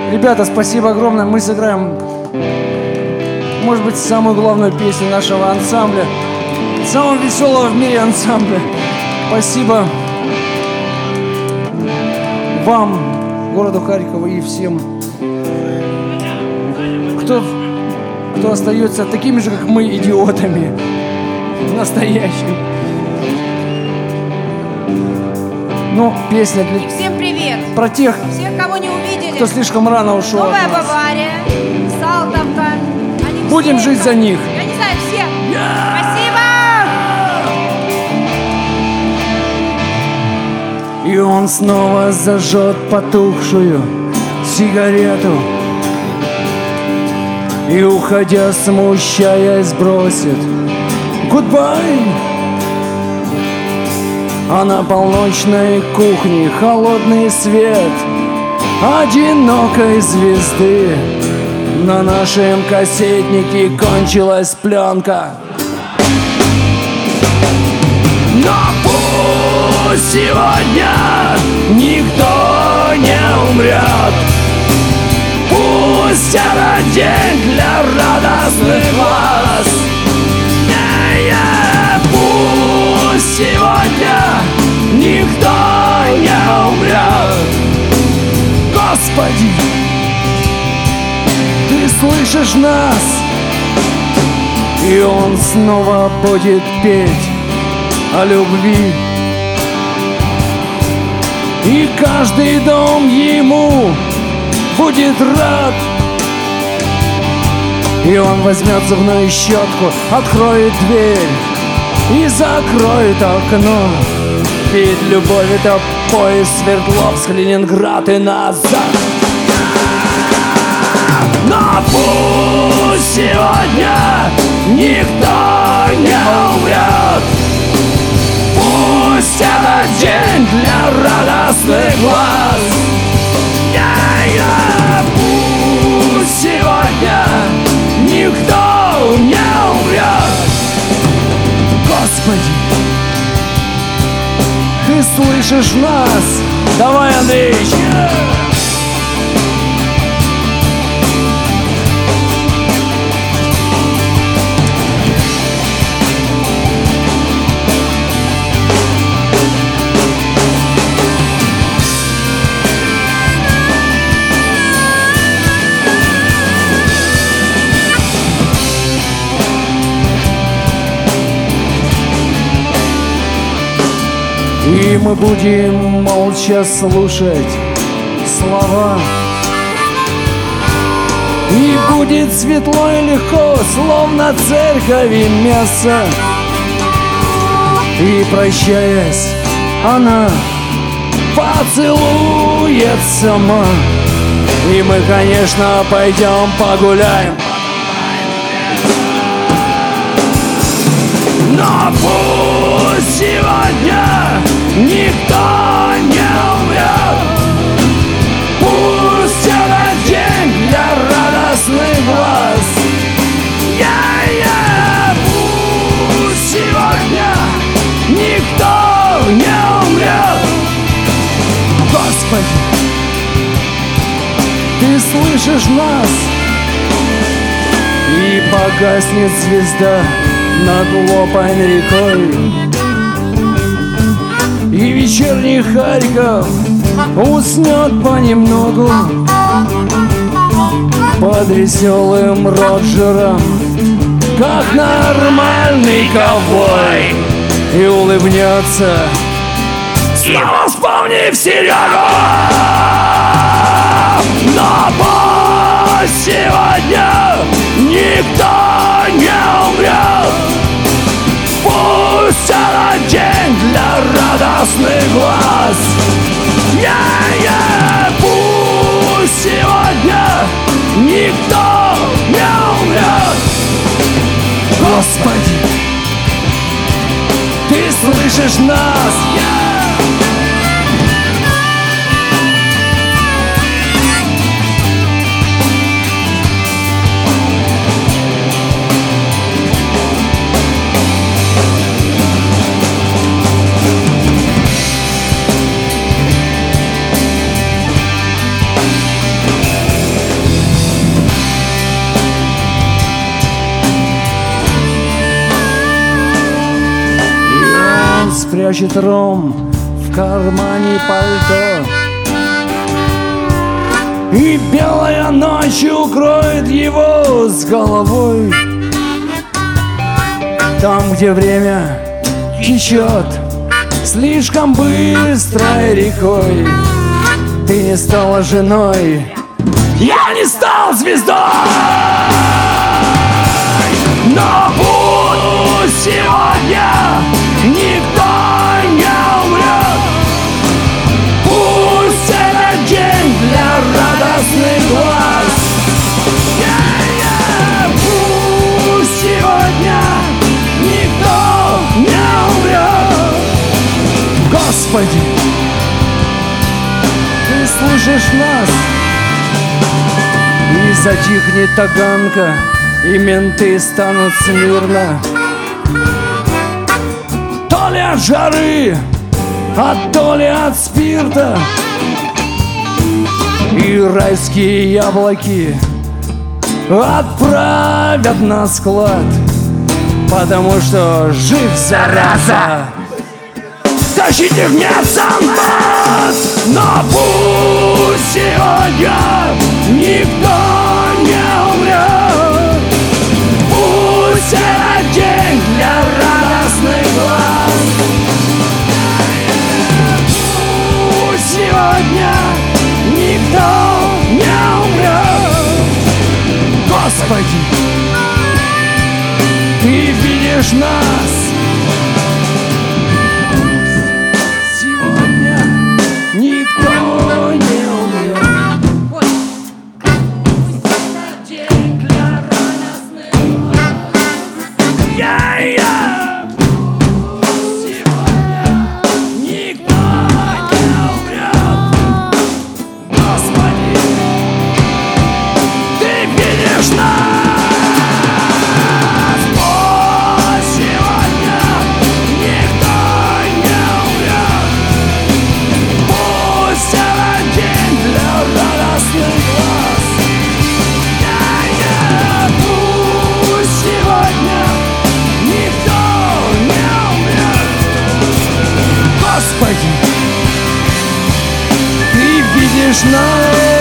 Ребята, спасибо огромное. Мы сыграем, может быть, самую главную песню нашего ансамбля, самого веселого в мире ансамбля. Спасибо вам, городу Харькову и всем, кто остается такими же, как мы, идиотами, настоящими. Ну, песня для... И всем привет! Про тех, всех, кого не увидели, кто слишком рано ушел. Новая Бавария, Салтовка. Будем жить за них. Я не знаю, все. Спасибо! И он снова зажжет потухшую сигарету и, уходя, смущаясь, бросит goodbye. А на полночной кухне холодный свет одинокой звезды. На нашем кассетнике кончилась пленка. Но пусть сегодня никто не умрет. Пусть этот день для радостных глаз. Пусть сегодня никто не умрет. Господи, Ты слышишь нас? И он снова будет петь о любви. И каждый дом ему будет рад. И он возьмет зубную щетку, откроет дверь и закроет окно. Ведь любовь — это поезд Свердловск, Ленинград и назад. Но пусть сегодня никто не умрет. Пусть этот день для радостных глаз. Пусть сегодня никто не умрет. Господи, Ты слышишь нас? Давай, Андреич! И мы будем молча слушать слова. И будет светло и легко, словно церковь и месса. И, прощаясь, она поцелует сама. И мы, конечно, пойдем погуляем. Но пусть сегодня никто не умрет. Пусть этот день для радостных глаз. Пусть сегодня никто не умрет. Господи, Ты слышишь нас? И погаснет звезда над Лопань рекой. И вечерний Харьков уснет понемногу под веселым Роджером, как нормальный ковбой, и улыбнется, снова вспомнив Серегу. Но пусть сегодня никто не умрет. Пусть этот день для радостных глаз. Пусть сегодня никто не умрет. Господи, Ты слышишь нас? спрячет ром в кармане пальто, и белая ночь укроет его с головой. Там, где время течет слишком быстрой рекой, ты не стала женой, я не стал звездой. Но пусть сегодня никто не умрет, пусть этот день для радостных глаз. Пусть сегодня никто не умрет. Господи, ты слышишь нас? И затихнет таганка, и менты станут смирно. То ли от жары, а то ли от спирта. И райские яблоки отправят на склад, потому что жив, зараза. Тащите в медсанбат. Но пусть сегодня никто не умрет, пусть этот день для радостных глаз. Пусть сегодня никто не умрет. Господи, ты видишь нас. Сегодня никто не умрет. День для радостных глаз. Сегодня никто не умрет. Господи, ты видишь нас. Пусть сегодня никто не умрет, пусть этот день для радостных глаз. Пусть сегодня никто не умрет. Господи, ты видишь нас.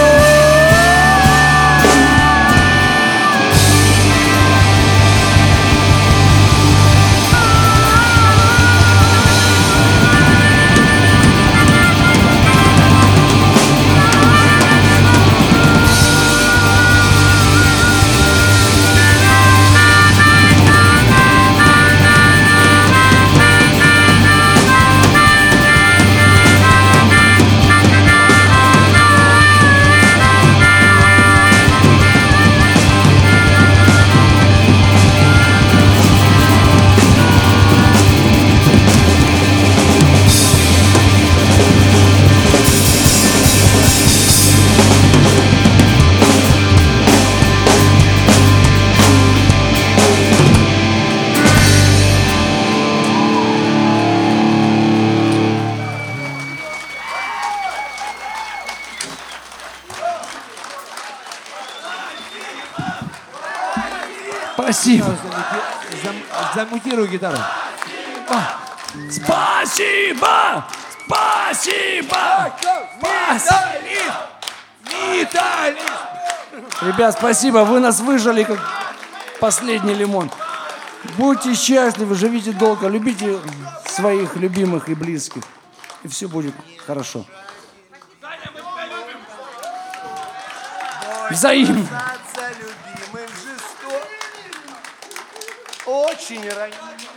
Спасибо. Замутируй гитару. Спасибо! Спасибо! Ребят, спасибо, вы нас выжили как последний лимон. Будьте счастливы, живите долго, любите своих любимых и близких, и все будет хорошо. Взаимно. Очень ранее.